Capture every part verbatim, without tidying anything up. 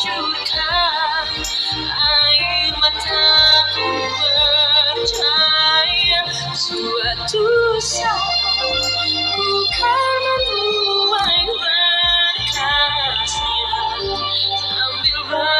mencucurkan air mataku, percaya suatu saat ku kan menuai berkasnya sambil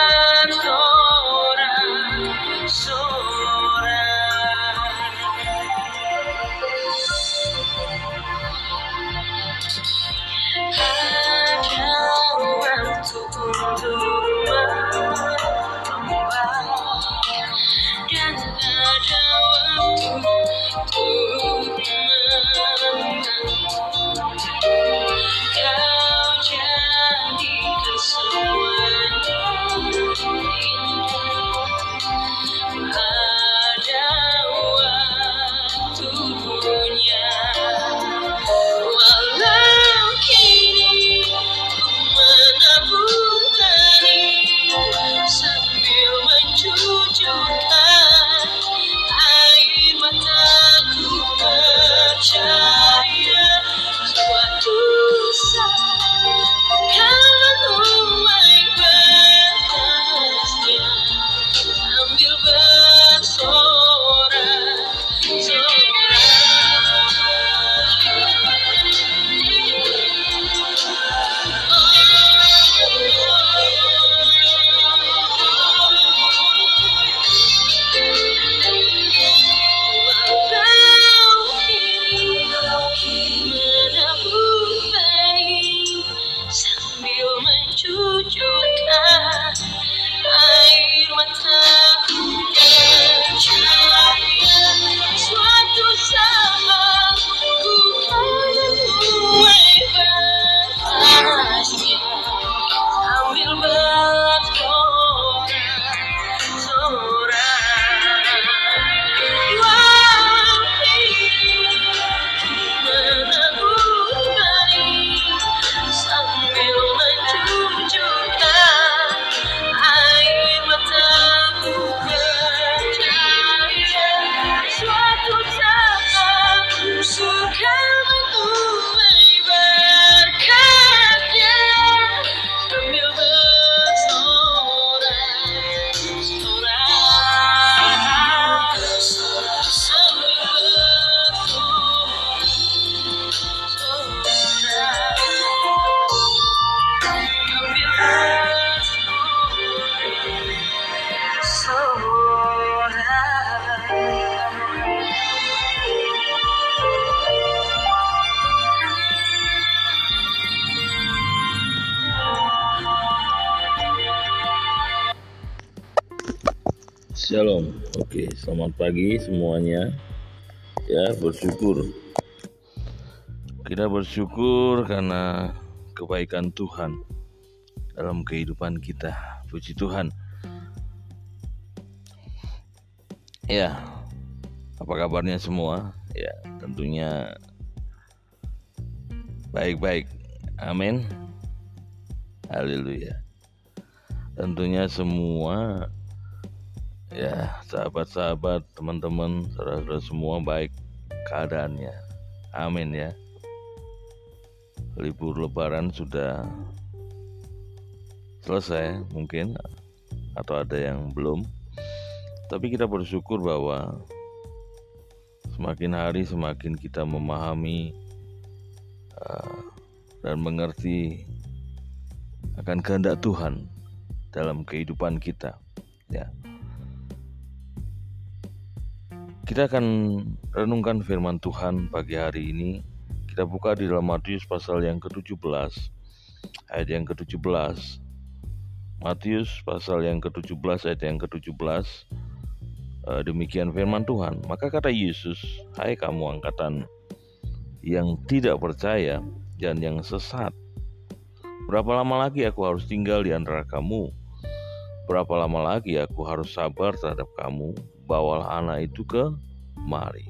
bersorak-sorai. Ada waktu untuk bertobat dan ada waktu untuk menang. Kau jadikan semuanya indah. Ada waktunya. Walau kini ku menabung benih sambil mencucurkan air mataku, percaya suatu saat kan menuai berkasnya sambil mencucurkan air mataku, percaya suatu saat ku kan menuai berkasnya sambil bersorak-sorai. Walau kini menabur benih sambil mencucurkan air mataku, percaya suatu saat surga menuai berkatnya sambil bersorak-sorai. Shalom. Oke, selamat pagi semuanya. Ya, bersyukur. Kita bersyukur karena kebaikan Tuhan dalam kehidupan kita. Puji Tuhan. Ya, apa kabarnya semua? Ya, tentunya baik-baik. Amin. Haleluya. Tentunya semua, ya, sahabat-sahabat, teman-teman, saudara-saudara semua baik keadaannya. Amin ya. Libur lebaran sudah selesai mungkin, atau ada yang belum. Tapi kita bersyukur bahwa semakin hari semakin kita memahami uh, dan mengerti akan kehendak Tuhan dalam kehidupan kita. Ya. Kita akan renungkan firman Tuhan pagi hari ini. Kita buka di dalam Matius pasal yang ketujuh belas, ayat yang ketujuh belas. Matius pasal yang ketujuh belas, ayat yang ketujuh belas. E, demikian firman Tuhan. Maka kata Yesus, hai kamu angkatan yang tidak percaya dan yang sesat, berapa lama lagi aku harus tinggal di antara kamu? Berapa lama lagi aku harus sabar terhadap kamu? Bawalah anak itu ke mari.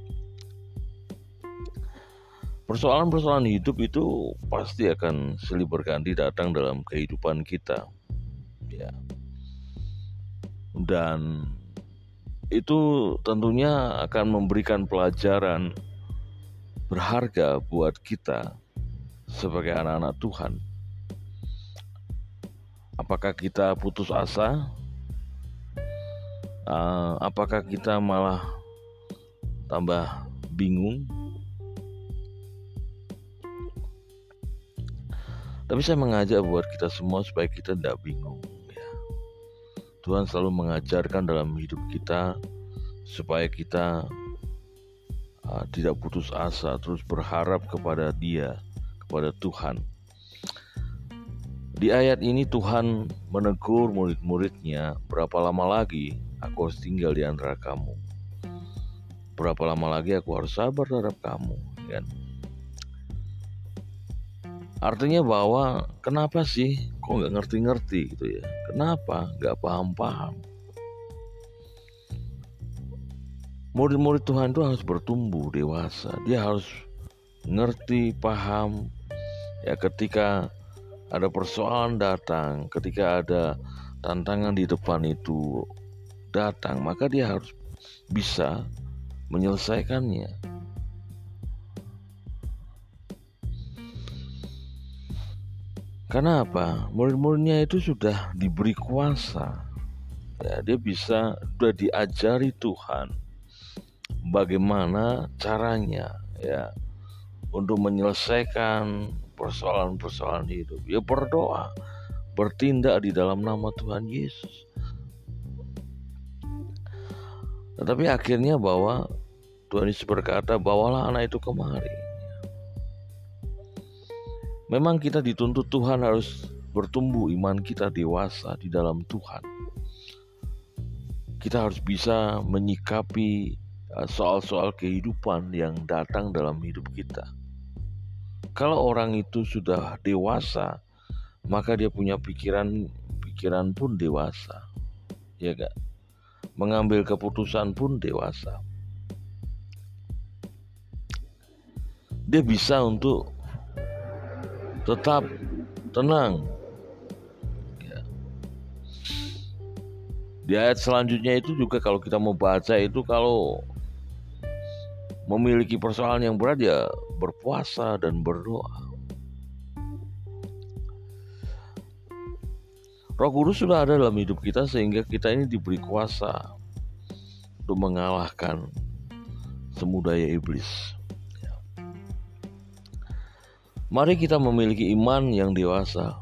Persoalan-persoalan hidup itu pasti akan silih berganti datang dalam kehidupan kita, ya. Dan itu tentunya akan memberikan pelajaran berharga buat kita sebagai anak-anak Tuhan. Apakah kita putus asa? Uh, apakah kita malah tambah bingung? Tapi saya mengajak buat kita semua supaya kita tidak bingung. Ya. Tuhan selalu mengajarkan dalam hidup kita supaya kita uh, tidak putus asa, terus berharap kepada Dia, kepada Tuhan. Di ayat ini Tuhan menegur murid-muridnya, berapa lama lagi aku harus tinggal di antara kamu? Berapa lama lagi aku harus sabar terhadap kamu? Kan? Artinya bahwa kenapa sih kok nggak ngerti-ngerti gitu ya? Kenapa nggak paham-paham? Murid-murid Tuhan itu harus bertumbuh dewasa. Dia harus ngerti, paham. Ya ketika ada persoalan datang, ketika ada tantangan di depan itu datang, maka dia harus bisa menyelesaikannya. Karena apa? Murid-muridnya itu sudah diberi kuasa. Ya, dia bisa sudah diajari Tuhan bagaimana caranya ya untuk menyelesaikan persoalan-persoalan hidup. Ya berdoa, bertindak di dalam nama Tuhan Yesus. Tetapi akhirnya bahwa Tuhan Yesus berkata, bawalah anak itu kemari. Memang kita dituntut Tuhan harus bertumbuh iman kita dewasa di dalam Tuhan. Kita harus bisa menyikapi soal-soal kehidupan yang datang dalam hidup kita. Kalau orang itu sudah dewasa, maka dia punya pikiran pikiran pun dewasa, ya gak? Mengambil keputusan pun dewasa. Dia bisa untuk tetap tenang. Ya. Di ayat selanjutnya itu juga kalau kita mau baca itu, kalau memiliki persoalan yang berat ya berpuasa dan berdoa. Roh Kudus sudah ada dalam hidup kita sehingga kita ini diberi kuasa untuk mengalahkan semu daya iblis. Ya. Mari kita memiliki iman yang dewasa,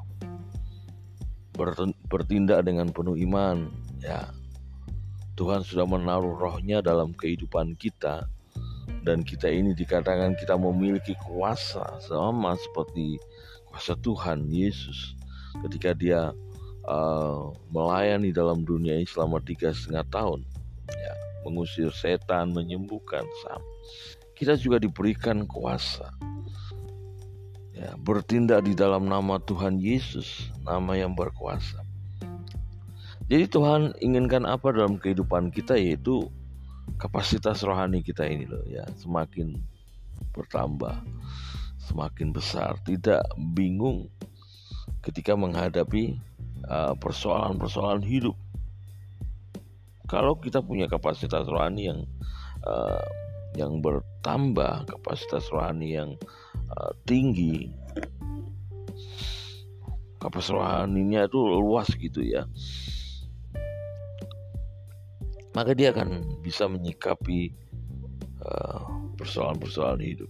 bertindak dengan penuh iman. Ya, Tuhan sudah menaruh rohnya dalam kehidupan kita. Dan kita ini dikatakan kita memiliki kuasa sama seperti kuasa Tuhan Yesus ketika dia uh, melayani dalam dunia ini selama tiga setengah tahun, ya, mengusir setan, menyembuhkan. Sama. Kita juga diberikan kuasa, ya, bertindak di dalam nama Tuhan Yesus, nama yang berkuasa. Jadi Tuhan inginkan apa dalam kehidupan kita, yaitu kapasitas rohani kita ini loh ya, semakin bertambah, semakin besar, tidak bingung ketika menghadapi uh, persoalan-persoalan hidup. Kalau kita punya kapasitas rohani yang uh, yang bertambah, kapasitas rohani yang uh, tinggi, kapasitas rohaninya itu luas gitu ya, maka dia akan bisa menyikapi uh, persoalan-persoalan hidup.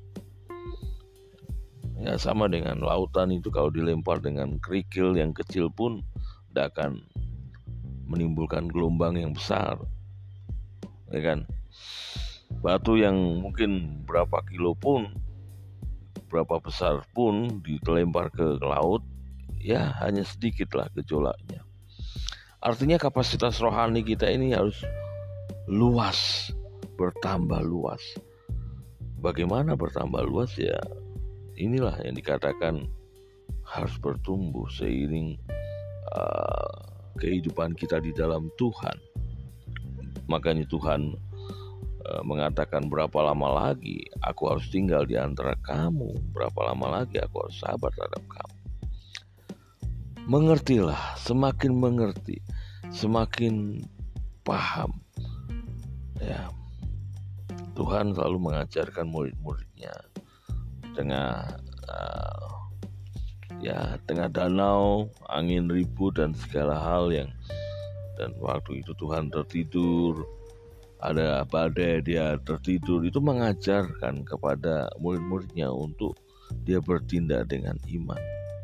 Ya, sama dengan lautan itu, kalau dilempar dengan kerikil yang kecil pun tidak akan menimbulkan gelombang yang besar, ya kan? Batu yang mungkin berapa kilo pun, berapa besar pun dilempar ke laut, ya hanya sedikitlah gejolaknya. Artinya kapasitas rohani kita ini harus luas, bertambah luas. Bagaimana bertambah luas? Ya inilah yang dikatakan harus bertumbuh seiring uh, kehidupan kita di dalam Tuhan. Makanya Tuhan uh, mengatakan, berapa lama lagi aku harus tinggal di antara kamu, berapa lama lagi aku harus sabar terhadap kamu. Mengertilah, semakin mengerti, semakin paham. Ya, Tuhan selalu mengajarkan murid-muridnya dengan uh, ya tengah danau, angin ribut dan segala hal yang, dan waktu itu Tuhan tertidur, ada badai, dia tertidur. Itu mengajarkan kepada murid-muridnya untuk dia bertindak dengan iman.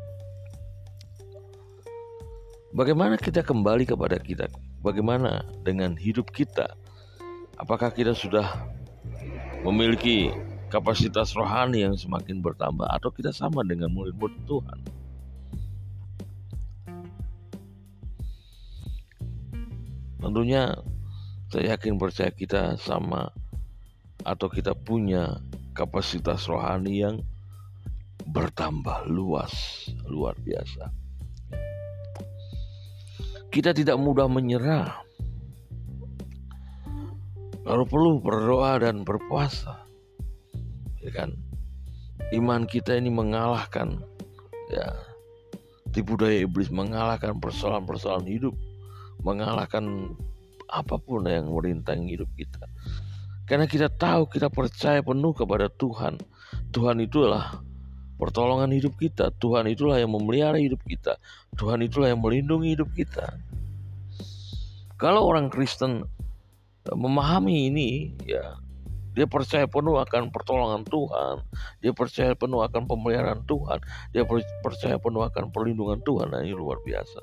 Bagaimana kita kembali kepada kita? Bagaimana dengan hidup kita? Apakah kita sudah memiliki kapasitas rohani yang semakin bertambah, atau kita sama dengan murid-murid Tuhan? Tentunya saya yakin percaya kita sama, atau kita punya kapasitas rohani yang bertambah luas, luar biasa. Kita tidak mudah menyerah. Kalau perlu berdoa dan berpuasa, ya kan? Iman kita ini mengalahkan, ya, tipu daya iblis, mengalahkan persoalan-persoalan hidup, mengalahkan apapun yang merintangi hidup kita. Karena kita tahu, kita percaya penuh kepada Tuhan. Tuhan itulah pertolongan hidup kita. Tuhan itulah yang memelihara hidup kita. Tuhan itulah yang melindungi hidup kita. Kalau orang Kristen memahami ini, ya, dia percaya penuh akan pertolongan Tuhan, dia percaya penuh akan pemeliharaan Tuhan, dia percaya penuh akan perlindungan Tuhan. Nah, ini luar biasa.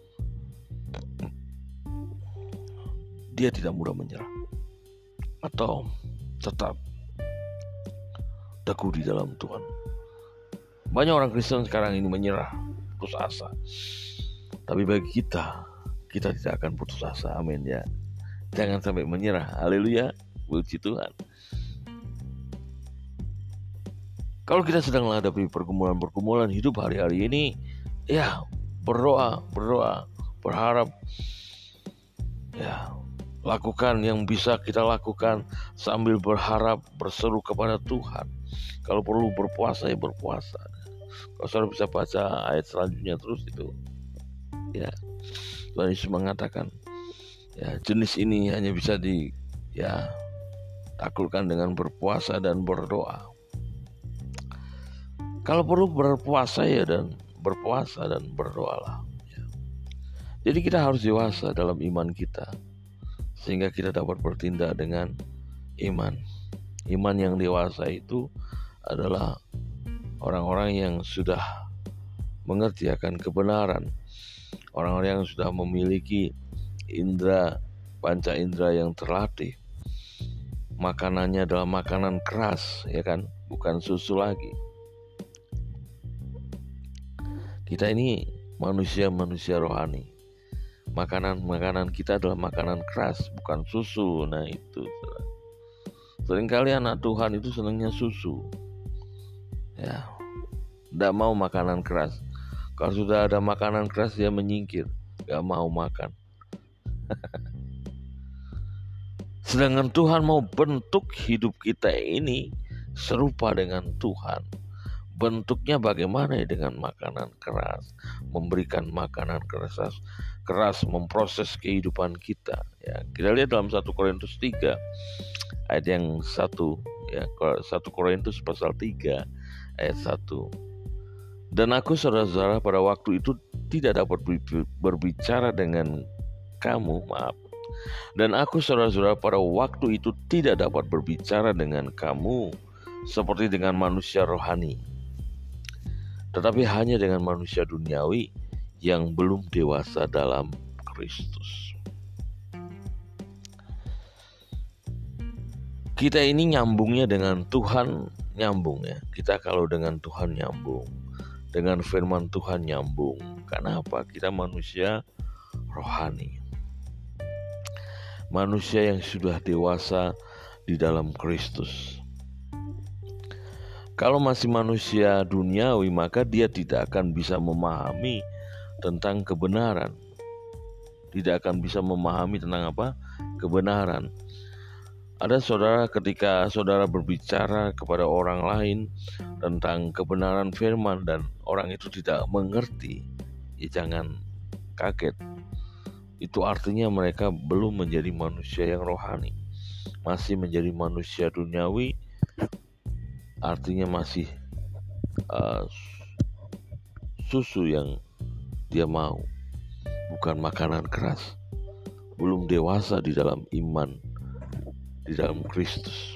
Dia tidak mudah menyerah, atau tetap teguh di dalam Tuhan. Banyak orang Kristen sekarang ini menyerah, putus asa. Tapi bagi kita, kita tidak akan putus asa. Amin, ya. Jangan sampai menyerah. Haleluya, puji Tuhan. Kalau kita sedang menghadapi pergumulan-pergumulan hidup hari-hari ini, ya, berdoa, berdoa, berharap, ya, lakukan yang bisa kita lakukan sambil berharap, berseru kepada Tuhan. Kalau perlu berpuasa, ya berpuasa. Kalau saudara bisa baca ayat selanjutnya terus itu, ya, Tuhan Yesus mengatakan, ya, jenis ini hanya bisa di, ya, taklukkan dengan berpuasa dan berdoa. Kalau perlu berpuasa, ya, dan berpuasa dan berdoalah. Ya. Jadi kita harus dewasa dalam iman kita, sehingga kita dapat bertindak dengan iman. Iman yang dewasa itu adalah orang-orang yang sudah mengerti akan kebenaran, orang-orang yang sudah memiliki indera, panca indera yang terlatih. Makanannya adalah makanan keras, ya kan, bukan susu lagi. Kita ini manusia-manusia rohani. Makanan-makanan kita adalah makanan keras, bukan susu. Nah itu, seringkali anak Tuhan itu senangnya susu, ya, tidak mau makanan keras. Kalau sudah ada makanan keras, dia menyingkir, gak mau makan. Sedangkan Tuhan mau bentuk hidup kita ini serupa dengan Tuhan. Bentuknya bagaimana ya? Dengan makanan keras, memberikan makanan keras, keras memproses kehidupan kita. Ya, kita lihat dalam satu Korintus tiga ayat yang satu, ya, satu Korintus pasal tiga ayat satu. Dan aku, saudara-saudara, pada waktu itu tidak dapat berbicara dengan kamu, maaf. Dan aku, saudara-saudara, pada waktu itu tidak dapat berbicara dengan kamu seperti dengan manusia rohani, tetapi hanya dengan manusia duniawi yang belum dewasa dalam Kristus. Kita ini nyambungnya dengan Tuhan, nyambung, ya. Kita kalau dengan Tuhan nyambung, dengan firman Tuhan nyambung. Karena apa? Kita manusia rohani, manusia yang sudah dewasa di dalam Kristus. Kalau masih manusia duniawi, maka dia tidak akan bisa memahami tentang kebenaran. Tidak akan bisa memahami tentang apa? Kebenaran. Ada saudara, ketika saudara berbicara kepada orang lain tentang kebenaran firman dan orang itu tidak mengerti, ya jangan kaget. Itu artinya mereka belum menjadi manusia yang rohani, masih menjadi manusia duniawi. Artinya masih uh, susu yang dia mau, bukan makanan keras. Belum dewasa di dalam iman, di dalam Kristus.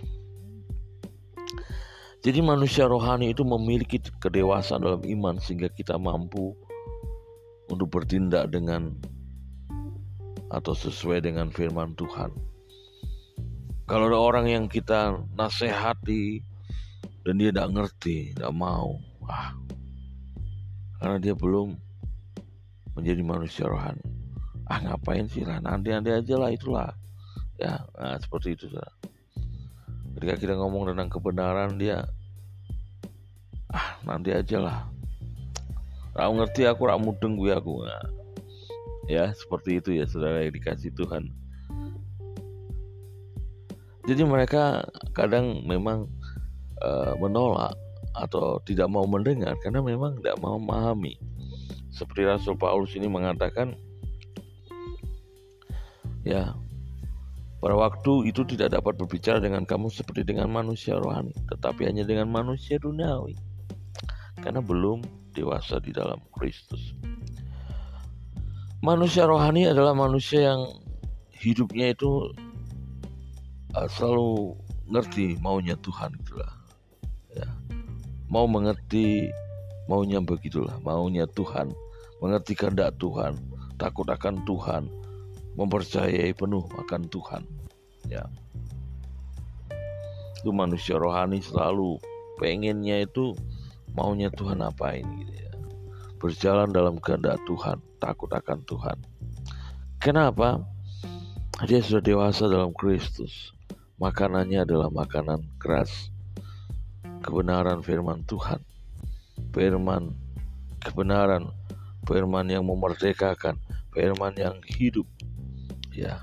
Jadi manusia rohani itu memiliki kedewasaan dalam iman sehingga kita mampu untuk bertindak dengan atau sesuai dengan firman Tuhan. Kalau ada orang yang kita nasihati dan dia tidak ngerti, tidak mau, ah, karena dia belum menjadi manusia rohani. Ah, ngapain sih lah, nanti-nanti aja lah, itulah. Ya, nah, seperti itu. Saudara. Ketika kita ngomong tentang kebenaran, dia ah nanti aja lah. Aku ngerti, aku rak mudeng gue aku. Nah, ya seperti itu ya saudara yang dikasih Tuhan. Jadi mereka kadang memang uh, menolak atau tidak mau mendengar karena memang tidak mau memahami. Seperti Rasul Paulus ini mengatakan, ya, pada waktu itu tidak dapat berbicara dengan kamu seperti dengan manusia rohani, tetapi hanya dengan manusia duniawi, karena belum dewasa di dalam Kristus. Manusia rohani adalah manusia yang hidupnya itu uh, selalu ngerti maunya Tuhan, itulah. Ya, mau mengerti maunya begitulah, maunya Tuhan, mengerti kehendak Tuhan, takut akan Tuhan, mempercayai penuh akan Tuhan. Ya, itu manusia rohani selalu pengennya itu maunya Tuhan apain gitu ya. Berjalan dalam kehendak Tuhan, takut akan Tuhan. Kenapa? Dia sudah dewasa dalam Kristus. Makanannya adalah makanan keras, kebenaran firman Tuhan, firman kebenaran, firman yang memerdekakan, firman yang hidup. Ya,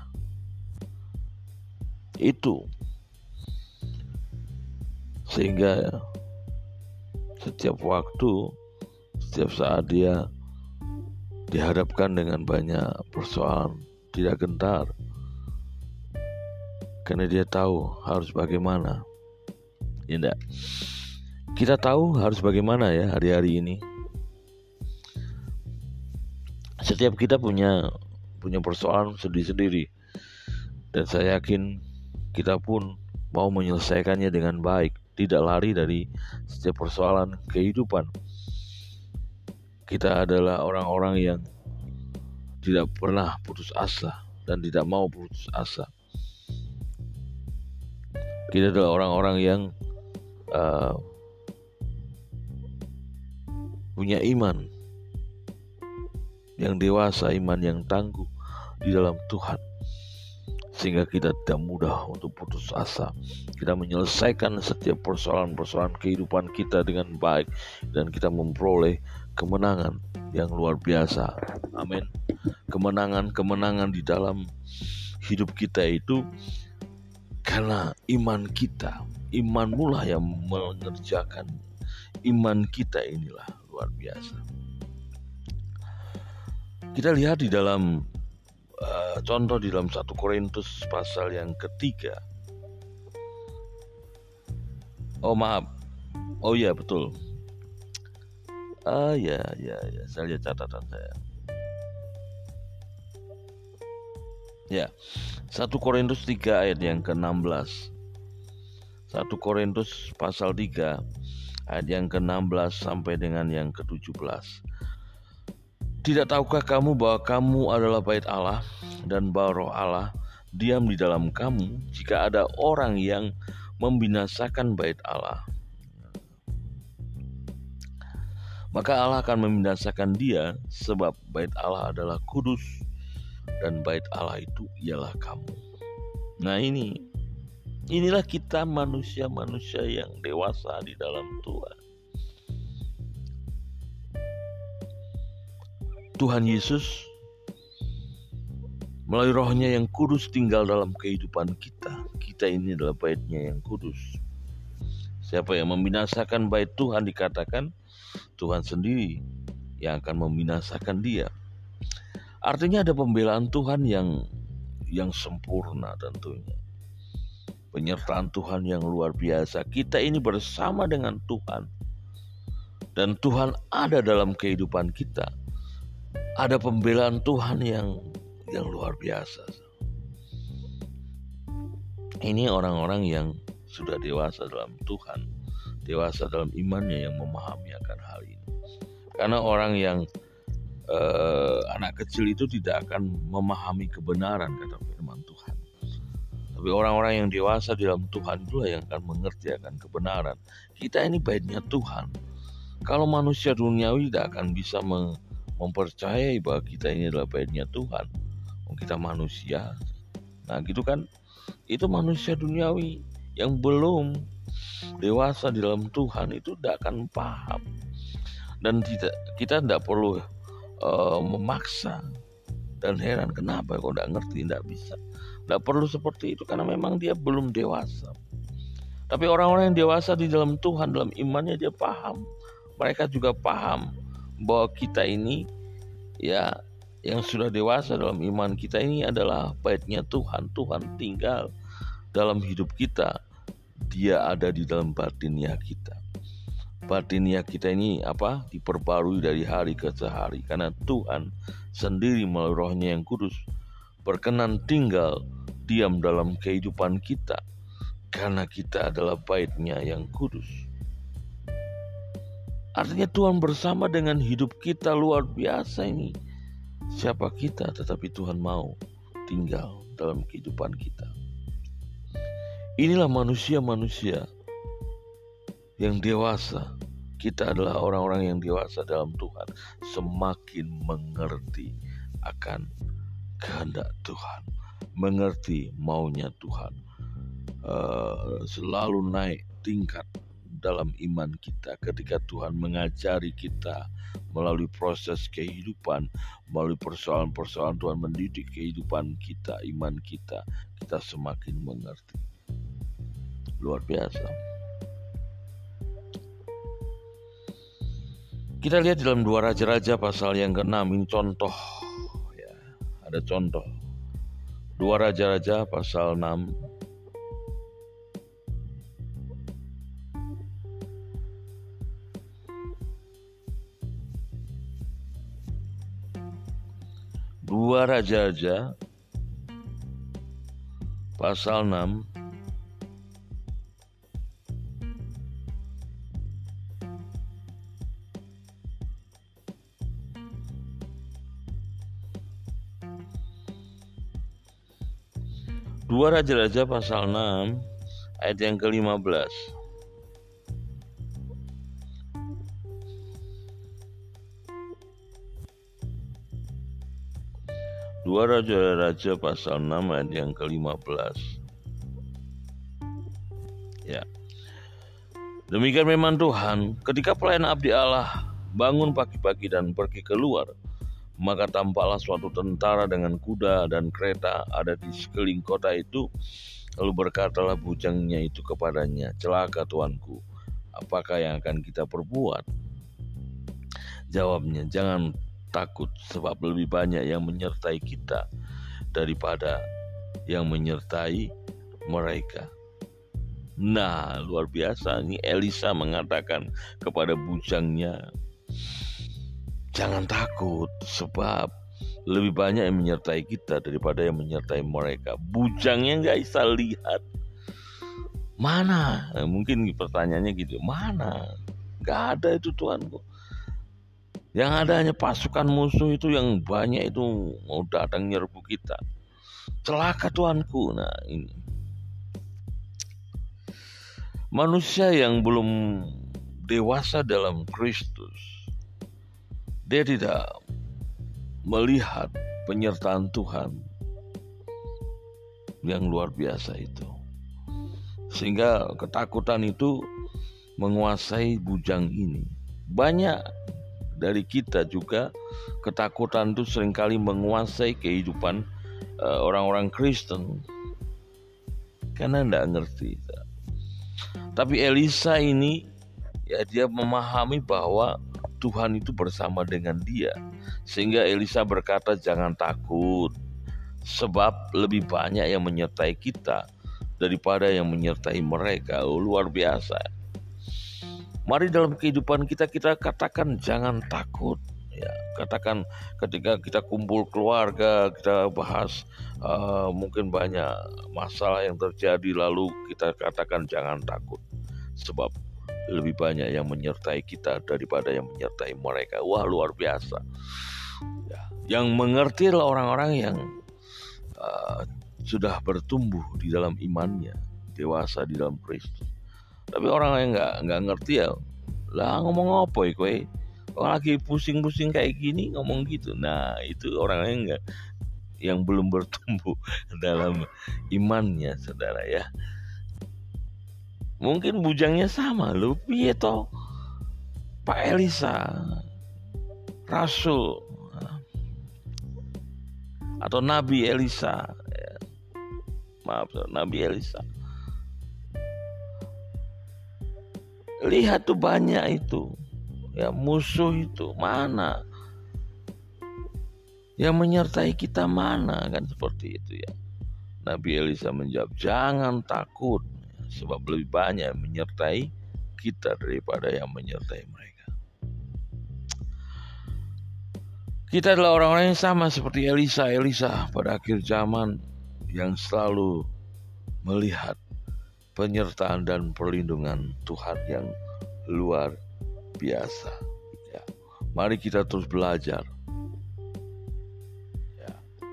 itu sehingga setiap waktu, setiap saat dia dihadapkan dengan banyak persoalan, tidak gentar, karena dia tahu harus bagaimana. Ya enggak? Kita tahu harus bagaimana ya hari-hari ini. Setiap kita punya punya persoalan sendiri-sendiri, dan saya yakin kita pun mau menyelesaikannya dengan baik, tidak lari dari setiap persoalan kehidupan. Kita adalah orang-orang yang tidak pernah putus asa dan tidak mau putus asa. Kita adalah orang-orang yang uh, punya iman yang dewasa, iman yang tangguh di dalam Tuhan, sehingga kita tidak mudah untuk putus asa. Kita menyelesaikan setiap persoalan-persoalan kehidupan kita dengan baik, dan kita memperoleh kemenangan yang luar biasa. Amin. Kemenangan-kemenangan di dalam hidup kita itu karena iman kita. Imanmu lah yang mengerjakan. Iman kita inilah luar biasa. Kita lihat di dalam uh, contoh di dalam satu Korintus pasal yang ketiga. Oh maaf. Oh iya betul. Ah ya ya ya, saya lihat catatan saya. Ya, satu Korintus tiga ayat yang ke enam belas. satu Korintus pasal tiga ayat yang ke enam belas sampai dengan yang ke tujuh belas. Tidak tahukah kamu bahwa kamu adalah bait Allah dan bahwa Roh Allah diam di dalam kamu? Jika ada orang yang membinasakan bait Allah, maka Allah akan membinasakan dia, sebab bait Allah adalah kudus dan bait Allah itu ialah kamu. Nah ini, inilah kita manusia-manusia yang dewasa di dalam Tuhan. Tuhan Yesus melalui Rohnya yang kudus tinggal dalam kehidupan kita. Kita ini adalah baitnya yang kudus. Siapa yang membinasakan bait Tuhan, dikatakan Tuhan sendiri yang akan membinasakan dia. Artinya ada pembelaan Tuhan yang yang sempurna tentunya. Penyertaan Tuhan yang luar biasa. Kita ini bersama dengan Tuhan. dan Tuhan ada dalam kehidupan kita, ada pembelaan Tuhan yang yang luar biasa. Ini orang-orang yang sudah dewasa dalam Tuhan, dewasa dalam imannya, yang memahami akan hal ini. Karena orang yang eh, anak kecil itu tidak akan memahami kebenaran, kata firman Tuhan. Tapi orang-orang yang dewasa di dalam Tuhan itulah yang akan mengerti akan kebenaran. Kita ini baitnya Tuhan. Kalau manusia duniawi tidak akan bisa mem- mempercayai bahwa kita ini adalah baitnya Tuhan. Oh, kita manusia. Nah gitu kan, itu manusia duniawi yang belum dewasa di dalam Tuhan itu tidak akan paham. Dan tidak, kita tidak perlu uh, memaksa. Dan heran kenapa kok tidak ngerti, tidak bisa. Tidak perlu seperti itu karena memang dia belum dewasa. Tapi orang-orang yang dewasa di dalam Tuhan, dalam imannya, dia paham. Mereka juga paham bahwa kita ini, ya, yang sudah dewasa dalam iman kita ini adalah baitnya Tuhan. Tuhan tinggal dalam hidup kita. Dia ada di dalam batinnya kita. Batinnya kita ini apa? Diperbarui dari hari ke hari. Karena Tuhan sendiri melalui Roh-Nya yang kudus berkenan tinggal diam dalam kehidupan kita. Karena kita adalah bait-Nya yang kudus. Artinya Tuhan bersama dengan hidup kita luar biasa ini. Siapa kita, tetapi Tuhan mau tinggal dalam kehidupan kita. Inilah manusia-manusia yang dewasa. Kita adalah orang-orang yang dewasa dalam Tuhan, semakin mengerti akan kehendak Tuhan, mengerti maunya Tuhan, uh, selalu naik tingkat dalam iman kita ketika Tuhan mengajari kita melalui proses kehidupan, melalui persoalan-persoalan Tuhan mendidik kehidupan kita, iman kita, kita semakin mengerti. Luar biasa. Kita lihat dalam dua Raja-Raja pasal yang keenam, ini contoh, ya, ada contoh. Dua Raja-Raja pasal enam. Dua Raja-Raja pasal enam. Dua Raja-Raja pasal enam ayat yang kelima belas. Dua Raja-Raja pasal enam ayat yang kelima belas. Ya. Demikian memang Tuhan, ketika pelayan abdi Allah bangun pagi-pagi dan pergi keluar, maka tampaklah suatu tentara dengan kuda dan kereta ada di sekeliling kota itu. Lalu berkatalah bujangnya itu kepadanya, celaka tuanku, apakah yang akan kita perbuat? Jawabnya, jangan takut, sebab lebih banyak yang menyertai kita daripada yang menyertai mereka. Nah, luar biasa. Ini Elisa mengatakan kepada bujangnya, jangan takut, sebab lebih banyak yang menyertai kita daripada yang menyertai mereka. Bujangnya nggak bisa lihat. Mana? Nah, mungkin pertanyaannya gitu. Mana? Nggak ada itu Tuanku. Yang ada hanya pasukan musuh itu yang banyak itu mau datang nyerbu kita. Celaka Tuanku. Nah ini. Manusia yang belum dewasa dalam Kristus, dia tidak melihat penyertaan Tuhan yang luar biasa itu. Sehingga ketakutan itu menguasai bujang ini. Banyak dari kita juga ketakutan itu seringkali menguasai kehidupan uh, orang-orang Kristen karena tidak ngerti. Tapi Elisa ini ya dia memahami bahwa Tuhan itu bersama dengan dia, sehingga Elisa berkata jangan takut, sebab lebih banyak yang menyertai kita daripada yang menyertai mereka. Oh, luar biasa. Mari dalam kehidupan kita kita katakan jangan takut. Ya, katakan ketika kita kumpul keluarga, kita bahas uh, mungkin banyak masalah yang terjadi, lalu kita katakan jangan takut, sebab lebih banyak yang menyertai kita daripada yang menyertai mereka. Wah, luar biasa. Ya, yang mengerti adalah orang-orang yang uh, sudah bertumbuh di dalam imannya, dewasa di dalam Kristus. Tapi orang yang nggak nggak ngerti ya, lah ngomong apa ya kowe? Orang lagi pusing-pusing kayak gini ngomong gitu. Nah, itu orang yang enggak, yang belum bertumbuh dalam imannya, saudara ya. Mungkin bujangnya sama, lu piye toh? Pak Elisa, Rasul atau Nabi Elisa, ya. Maaf, Nabi Elisa. Lihat tuh banyak itu. Ya, musuh itu mana, yang menyertai kita mana, kan seperti itu ya. Nabi Elisa menjawab, jangan takut, sebab lebih banyak yang menyertai kita daripada yang menyertai mereka. Kita adalah orang-orang yang sama seperti Elisa Elisa pada akhir zaman, yang selalu melihat penyertaan dan perlindungan Tuhan yang luar biasa. Ya. Mari kita terus belajar, ya,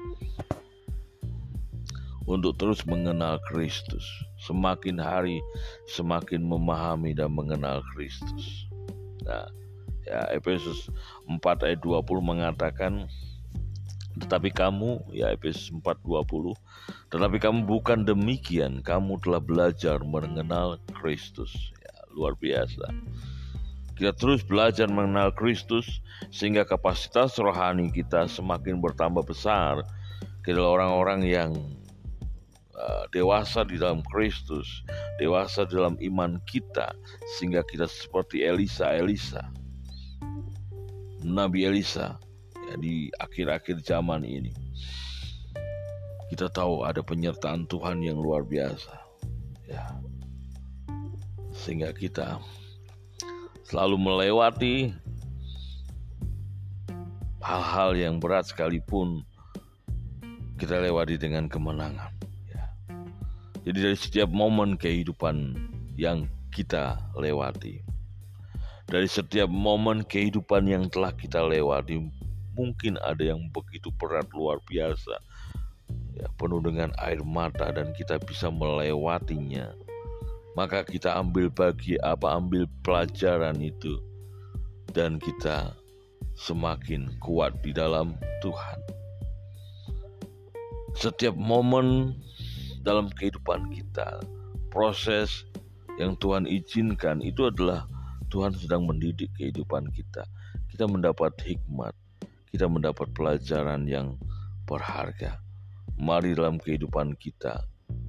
untuk terus mengenal Kristus. Semakin hari semakin memahami dan mengenal Kristus. Nah, ya, Efesus empat ayat dua puluh mengatakan, tetapi kamu, ya Efesus empat dua puluh, tetapi kamu bukan demikian, kamu telah belajar mengenal Kristus. Ya, luar biasa. Kita terus belajar mengenal Kristus sehingga kapasitas rohani kita semakin bertambah besar. Kita adalah orang-orang yang uh, dewasa di dalam Kristus, dewasa dalam iman kita, sehingga kita seperti Elisa, Elisa, Nabi Elisa, ya, di akhir-akhir zaman ini. Kita tahu ada penyertaan Tuhan yang luar biasa, ya, sehingga kita selalu melewati hal-hal yang berat sekalipun kita lewati dengan kemenangan. Ya. Jadi dari setiap momen kehidupan yang kita lewati, dari setiap momen kehidupan yang telah kita lewati, mungkin ada yang begitu berat luar biasa, ya, penuh dengan air mata, dan kita bisa melewatinya. Maka kita ambil bagi apa ambil pelajaran itu, dan kita semakin kuat di dalam Tuhan. Setiap momen dalam kehidupan kita, proses yang Tuhan izinkan, itu adalah Tuhan sedang mendidik kehidupan kita. Kita mendapat hikmat, kita mendapat pelajaran yang berharga. Mari dalam kehidupan kita,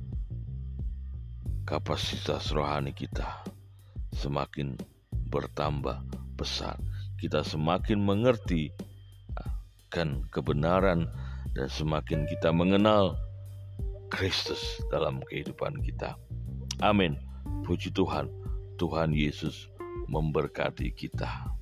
kapasitas rohani kita semakin bertambah besar. Kita semakin mengerti akan kebenaran dan semakin kita mengenal Kristus dalam kehidupan kita. Amin. Puji Tuhan. Tuhan Yesus memberkati kita.